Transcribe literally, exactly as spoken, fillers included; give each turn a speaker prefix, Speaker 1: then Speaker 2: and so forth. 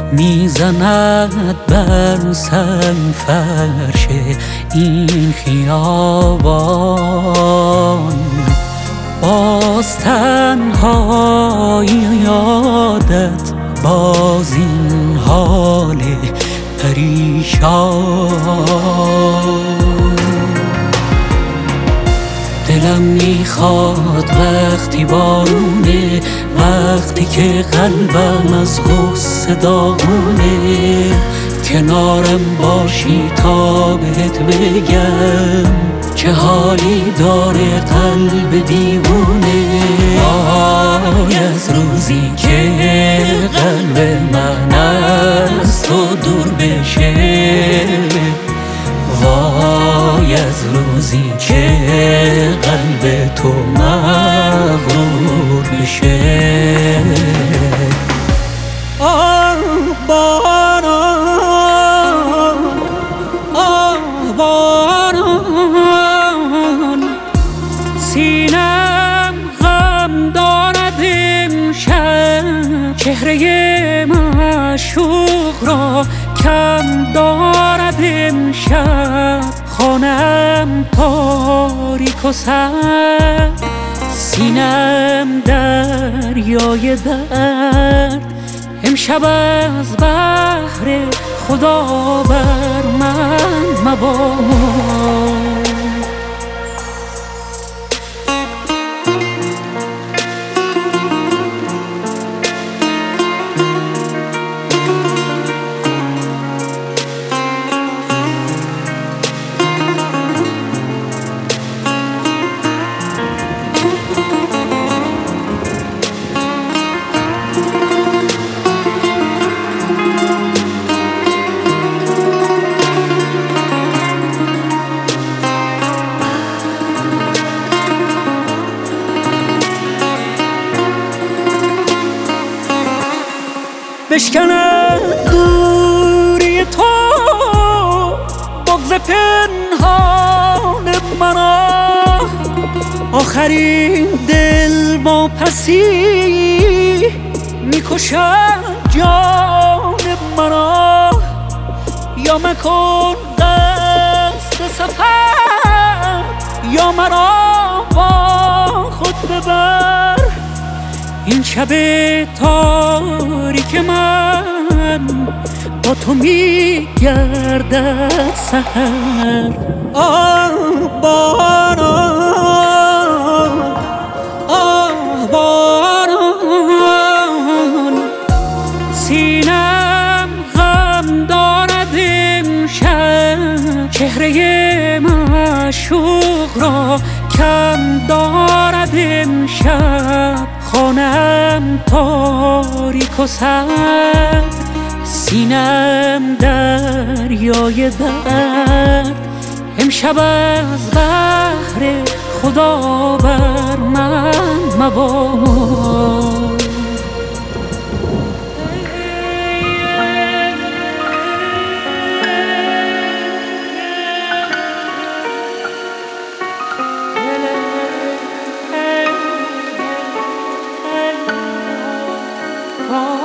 Speaker 1: میزند بر سنگ فرش این خیابان. باز تنهایی یادت باز این حال پریشان. دلم میخواد وقتی بارونه، وقتی که قلبم از غصه داغونه، کنارم باشی تا بهت بگم چه حالی داره قلب دیوونه. وای از روزی که قلب من از تو دور بشه، وای از روزی که قلب تو مغرور بشه. آه باران، آه باران، سینم غم دارد امشب، چهره معشوق را کم دارد امشب. خانم تاریک و سرد، سینم دریای درد، امشب از بحر خدا بر من مباد. بشکند دوری تو بغض پنهان مرا، آخرین دل واپسی میکشد جان مرا. یا مکن قصد سفر، یا مرا با خود ببر. این شب تاریک من با تو میگردد سحر. آه باران، آه باران، سینم غم دارد امشب، چهره معشوق را کم دارد امشب. خانم تاریک و سرد، سینم دریای درد، امشب از بحر خدا بر من مباد. Oh